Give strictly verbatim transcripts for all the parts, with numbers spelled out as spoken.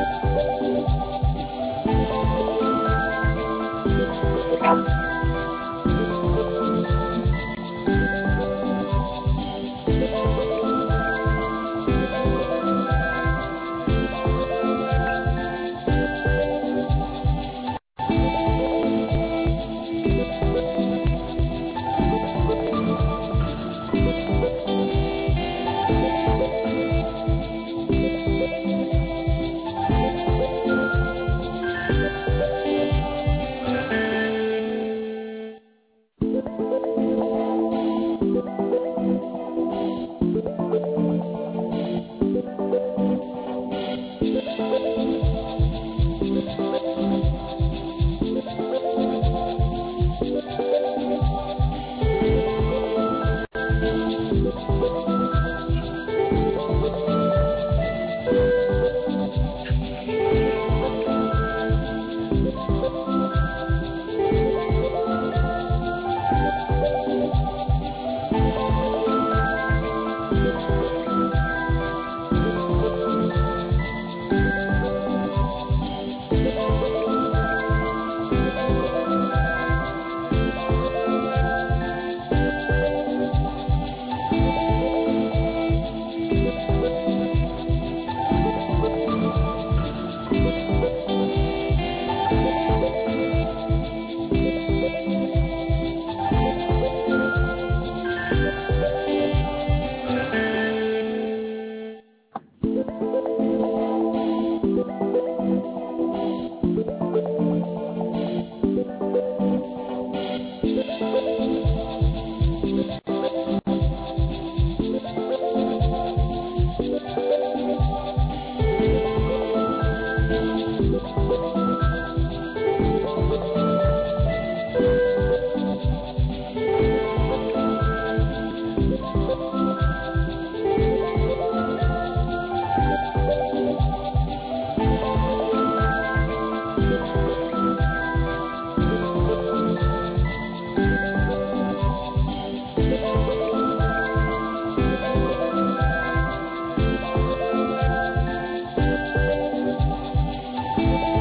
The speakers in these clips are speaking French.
Thank you.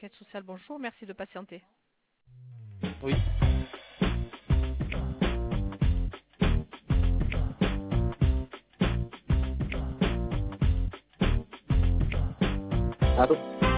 Enquête sociale, bonjour, merci de patienter. Oui. Allô?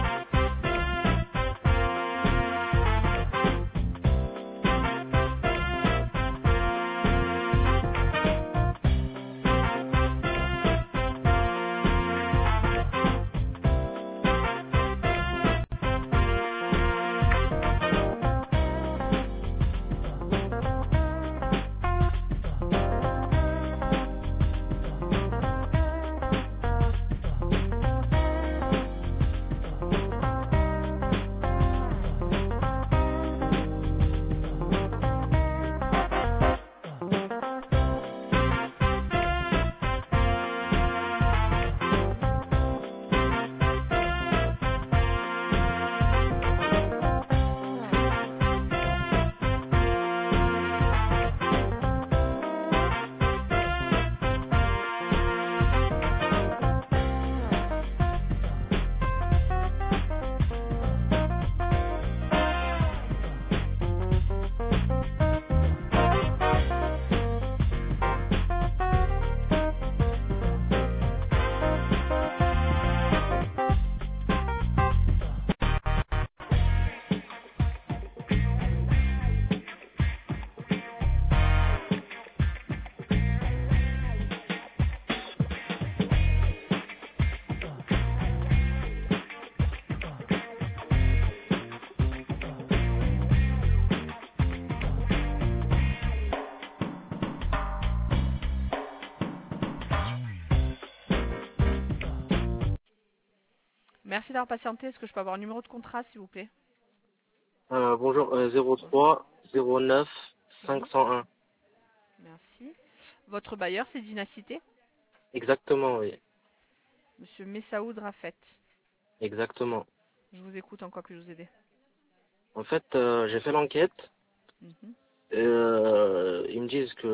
Merci d'avoir patienté, est-ce que je peux avoir un numéro de contrat s'il vous plaît? Euh, bonjour, euh, zéro trois zéro neuf Oui, cinq cent un. merci. Votre bailleur, c'est Dynacité? Exactement, oui. Monsieur Messaoud Rafet. Exactement. Je vous écoute, en quoi puis-je vous aider? En fait, euh, j'ai fait l'enquête. Mhm, Et, euh, ils me disent que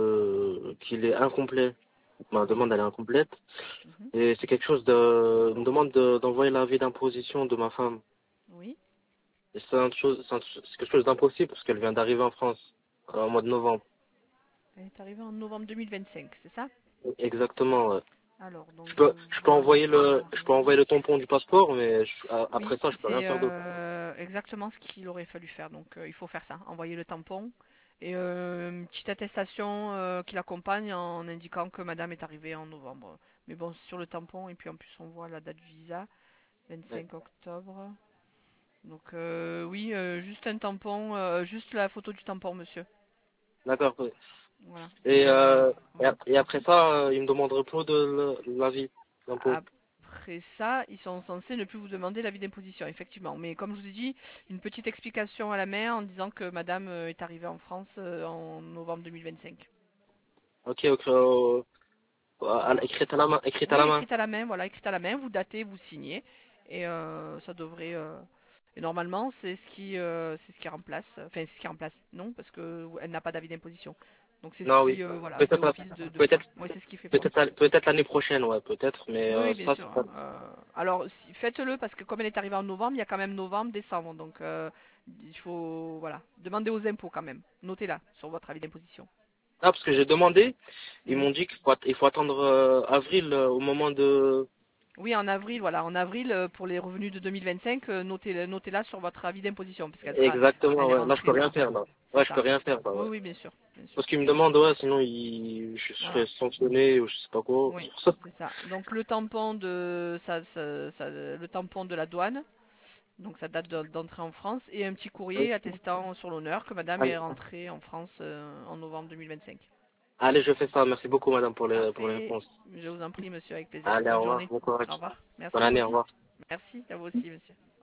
le qu'il est incomplet. Ma demande elle est incomplète. mhm. Et c'est quelque chose de une demande de- d'envoyer l'avis d'imposition de ma femme. Oui, Et c'est un chose, c'est un- c'est quelque chose d'impossible parce qu'elle vient d'arriver en France euh, au mois de novembre. elle est arrivée en novembre deux mille vingt-cinq, c'est ça? Exactement. Ouais. Alors, Je donc je peux, je peux vois envoyer le, je peux que... envoyer le tampon du passeport, mais je- a- après Oui, ça, je peux rien c'est faire d'autre. euh, exactement ce qu'il aurait fallu faire. Donc, euh, il faut faire ça. Envoyer le tampon et euh, une petite attestation euh, qui l'accompagne en indiquant que madame est arrivée en novembre. Mais bon, sur le tampon, et puis en plus, on voit la date du visa, Ouais. vingt-cinq octobre. Donc, euh, oui, euh, juste un tampon, euh, juste la photo du tampon, monsieur. D'accord. Ouais. Voilà. Et, Euh, euh, et, oui. ap- et après ça, euh, il me demanderait plus de le- l'avis d'impôt. Après ça, ils sont censés ne plus vous demander l'avis d'imposition, effectivement. Mais comme je vous ai dit, une petite explication à la main en disant que madame euh, est arrivée en France euh, en novembre deux mille vingt-cinq. Ok, ok. Euh, à- Voilà. écrite à la main, écrite à Oui, la main. écrite à la main, voilà, écrite à la main, vous datez, vous signez. Et euh, ça devrait... euh, Et normalement, c'est ce qui, euh, c'est ce qui remplace... Enfin, c'est ce qui remplace, non, parce qu'elle n'a pas d'avis d'imposition. Donc c'est Non, ce oui. qui, euh, voilà, fait Peut-être, office de, de foi. peut-être, Oui, c'est ce qui fait foi. peut-être, la- peut-être l'année prochaine, ouais, peut-être. Mais Oui, euh, oui, bien ça, sûr. c'est pas. Euh, alors, si- faites-le parce que comme elle est arrivée en novembre, il y a quand même novembre, décembre. Donc, euh, il faut, voilà, demander aux impôts quand même. Notez-la sur votre avis d'imposition. Ah, parce que j'ai demandé, ils Oui. m'ont dit qu'il faut, att- il faut attendre euh, avril euh, au moment de. Oui, en avril, voilà, en avril euh, pour les revenus de deux mille vingt-cinq, euh, notez, notez-la sur votre avis d'imposition parce qu'elle sera, Exactement, elle est ouais. Là, je rentrée, peux rien voilà. faire, là. Ouais, C'est je peux ça. rien faire, là, Oui, ouais. oui, bien sûr, bien sûr. Parce qu'ils me demandent, ouais, sinon il... je Voilà. serais sanctionné ou je sais pas quoi. Oui, Sur ça. c'est ça. Donc le tampon de, ça, ça- ça- le tampon de la douane. Donc ça date de- d'entrée en France et un petit Oui. courrier attestant sur l'honneur que madame est Allez, rentrée en France euh, en novembre deux mille vingt-cinq. allez, je fais ça. Merci beaucoup, madame, pour les, pour les Parfait. réponses. Je vous en prie, monsieur, avec plaisir. Allez, au Bonne revoir. journée. Bon courage. Au revoir. Bonne Merci, vous année, au aussi. revoir. Merci, à vous aussi, monsieur.